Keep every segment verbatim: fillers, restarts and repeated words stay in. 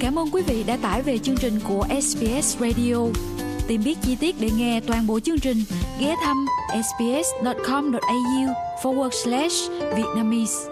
Cảm ơn quý vị đã tải về chương trình của ét bê ét Radio. Tìm biết chi tiết để nghe toàn bộ chương trình, ghé thăm sbs.com.au forward slash Vietnamese.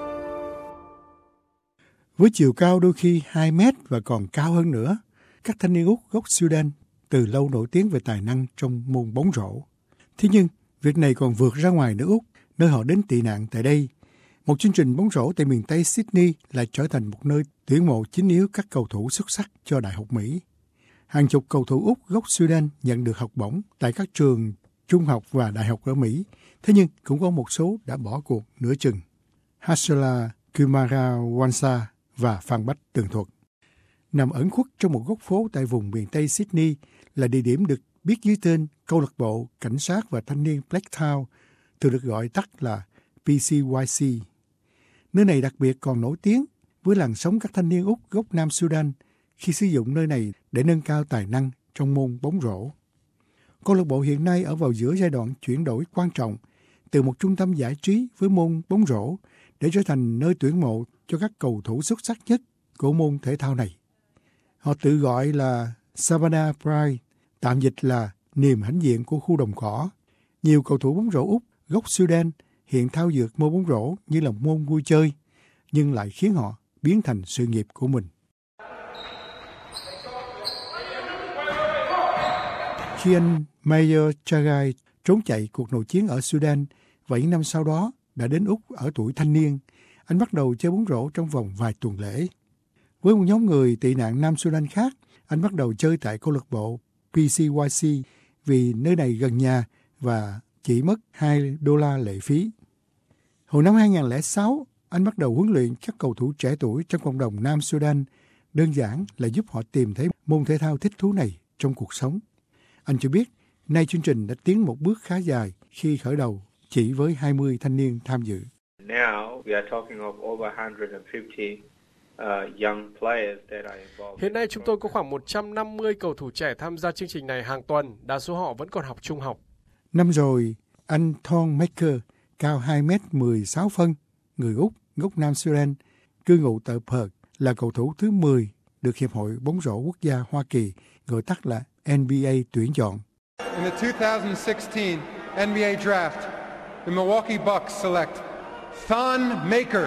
Với chiều cao đôi khi hai mét và còn cao hơn nữa, các thanh niên Úc gốc Sudan từ lâu nổi tiếng về tài năng trong môn bóng rổ. Thế nhưng, việc này còn vượt ra ngoài nước Úc, nơi họ đến tị nạn tại đây. Một chương trình bóng rổ tại miền Tây Sydney lại trở thành một nơi tuyển mộ chính yếu các cầu thủ xuất sắc cho Đại học Mỹ. Hàng chục cầu thủ Úc gốc Sudan nhận được học bổng tại các trường trung học và đại học ở Mỹ. Thế nhưng cũng có một số đã bỏ cuộc nửa chừng. Hasela Kumarawansa và Phan Bách tường thuật. Nằm ẩn khuất trong một góc phố tại vùng miền Tây Sydney là địa điểm được biết dưới tên câu lạc bộ cảnh sát và thanh niên Blacktown, thường được gọi tắt là pê xê y xê. Nơi này đặc biệt còn nổi tiếng với làn sóng các thanh niên Úc gốc Nam Sudan khi sử dụng nơi này để nâng cao tài năng trong môn bóng rổ. Câu lạc bộ hiện nay ở vào giữa giai đoạn chuyển đổi quan trọng từ một trung tâm giải trí với môn bóng rổ để trở thành nơi tuyển mộ cho các cầu thủ xuất sắc nhất của môn thể thao này. Họ tự gọi là Savannah Pride, tạm dịch là niềm hãnh diện của khu đồng cỏ. Nhiều cầu thủ bóng rổ Úc gốc Sudan hiện thao dược môn bóng rổ như là môn vui chơi, nhưng lại khiến họ biến thành sự nghiệp của mình. Khi anh Mayer Chagai trốn chạy cuộc nội chiến ở Sudan, bảy năm sau đó đã đến Úc ở tuổi thanh niên, anh bắt đầu chơi bóng rổ trong vòng vài tuần lễ. Với một nhóm người tị nạn Nam Sudan khác, anh bắt đầu chơi tại câu lạc bộ pê xê y xê vì nơi này gần nhà và chỉ mất hai đô la lệ phí. Hồi năm hai không không sáu, anh bắt đầu huấn luyện các cầu thủ trẻ tuổi trong cộng đồng Nam Sudan, đơn giản là giúp họ tìm thấy môn thể thao thích thú này trong cuộc sống. Anh cho biết, nay chương trình đã tiến một bước khá dài khi khởi đầu chỉ với hai mươi thanh niên tham dự. Hiện nay chúng tôi có khoảng một trăm năm mươi cầu thủ trẻ tham gia chương trình này hàng tuần, đa số họ vẫn còn học trung học. Năm rồi, anh Thon Maker, cao hai mét mười sáu phân, người Úc, gốc Nam Sudan, cư ngụ tại Perth, là cầu thủ thứ mười được Hiệp hội bóng rổ quốc gia Hoa Kỳ, gọi tắt là en bê a, tuyển chọn. In the two thousand sixteen en bê a draft, the Milwaukee Bucks select Thon Maker.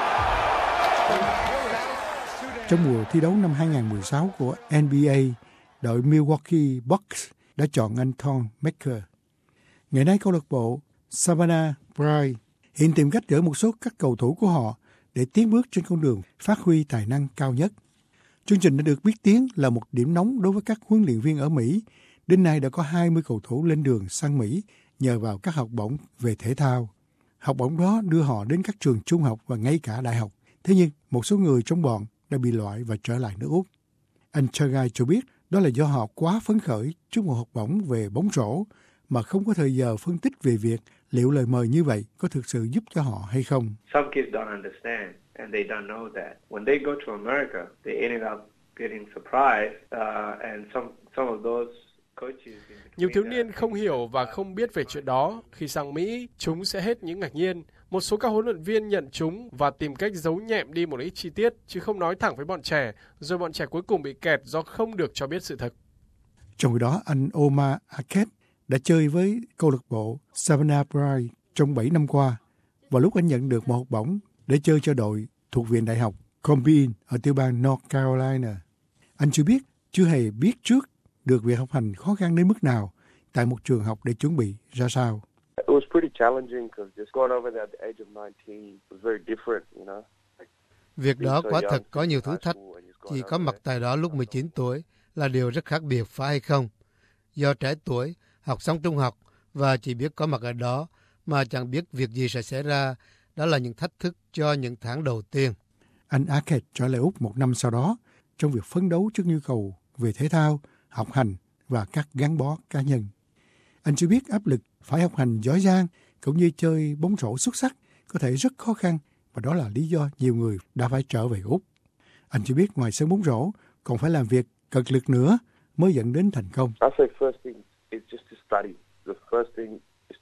Trong mùa thi đấu năm hai không một sáu của en bê a, đội Milwaukee Bucks đã chọn anh Thon Maker. Ngày nay câu lạc bộ Savannah Pride hiện tìm cách gửi một số các cầu thủ của họ để tiến bước trên con đường phát huy tài năng cao nhất. Chương trình đã được biết tiếng là một điểm nóng đối với các huấn luyện viên ở Mỹ. Đến nay đã có hai mươi cầu thủ lên đường sang Mỹ nhờ vào các học bổng về thể thao. Học bổng đó đưa họ đến các trường trung học và ngay cả đại học. Thế nhưng một số người trong bọn đã bị loại và trở lại nước Úc. Anh Chagai cho biết đó là do họ quá phấn khởi trước một học bổng về bóng rổ mà không có thời giờ phân tích về việc liệu lời mời như vậy có thực sự giúp cho họ hay không. Some kids don't understand and they don't know that. When they go to America, they ended up getting surprised uh, and some some of those coaches. Nhiều thiếu niên không hiểu và không biết về chuyện đó. Khi sang Mỹ, chúng sẽ hết những ngạc nhiên. Một số các huấn luyện viên nhận chúng và tìm cách giấu nhẹm đi một ít chi tiết, chứ không nói thẳng với bọn trẻ, rồi bọn trẻ cuối cùng bị kẹt do không được cho biết sự thật. Trong khi đó, anh Omar Arquette đã chơi với câu lạc bộ Savannah Pride trong bảy năm qua, và lúc anh nhận được một học bổng để chơi cho đội thuộc viện đại học Combine ở tiểu bang North Carolina. Anh chưa biết, chưa hề biết trước được việc học hành khó khăn đến mức nào tại một trường học để chuẩn bị ra sao. It was pretty challenging because just going over there at the age of nineteen was very different, you know. Việc đó quả thật có nhiều thử thách. Chỉ có mặt tại đó lúc mười chín tuổi là điều rất khác biệt, phải hay không? Do trẻ tuổi, học xong trung học và chỉ biết có mặt ở đó mà chẳng biết việc gì sẽ xảy ra, đó là những thách thức cho những tháng đầu tiên. Anh Arquette trở lại Úc một năm sau đó trong việc phấn đấu trước nhu cầu về thể thao, học hành và các gắn bó cá nhân. Anh chưa biết áp lực phải học hành giỏi giang cũng như chơi bóng rổ xuất sắc có thể rất khó khăn, và đó là lý do nhiều người đã phải trở về Úc. Anh chưa biết ngoài sân bóng rổ còn phải làm việc cật lực nữa mới dẫn đến thành công.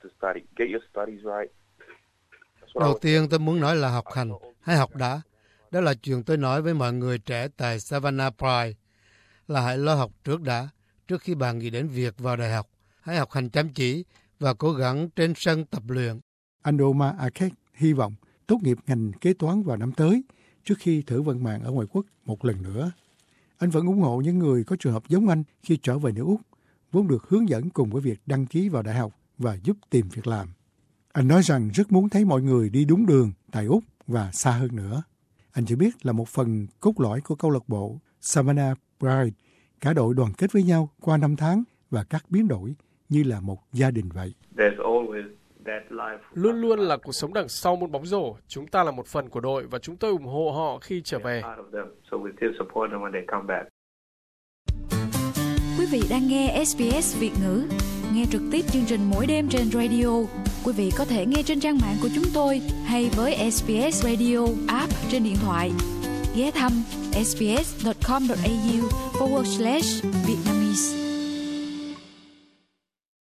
Đầu tiên tôi muốn nói là học hành, hãy học đã. Đó là chuyện tôi nói với mọi người trẻ tại Savannah Pride, là hãy lo học trước đã, trước khi bạn nghĩ đến việc vào đại học. Hãy học hành chăm chỉ và cố gắng trên sân tập luyện. Anh Omar Akek hy vọng tốt nghiệp ngành kế toán vào năm tới trước khi thử vận mạng ở ngoại quốc một lần nữa. Anh vẫn ủng hộ những người có trường hợp giống anh khi trở về nước Úc, vốn được hướng dẫn cùng với việc đăng ký vào đại học và giúp tìm việc làm. Anh nói rằng rất muốn thấy mọi người đi đúng đường tại Úc và xa hơn nữa. Anh chỉ biết là một phần cốt lõi của câu lạc bộ Savannah Pride, cả đội đoàn kết với nhau qua năm tháng và các biến đổi như là một gia đình vậy. Luôn luôn là cuộc sống đằng sau môn bóng rổ. Chúng ta là một phần của đội và chúng tôi ủng hộ họ khi trở về. Quý vị đang nghe ét bê ét Việt ngữ. Nghe trực tiếp chương trình mỗi đêm trên radio. Quý vị có thể nghe trên trang mạng của chúng tôi hay với ét bê ét Radio app trên điện thoại. Ghé thăm sbs.com.au forward slash Vietnamese.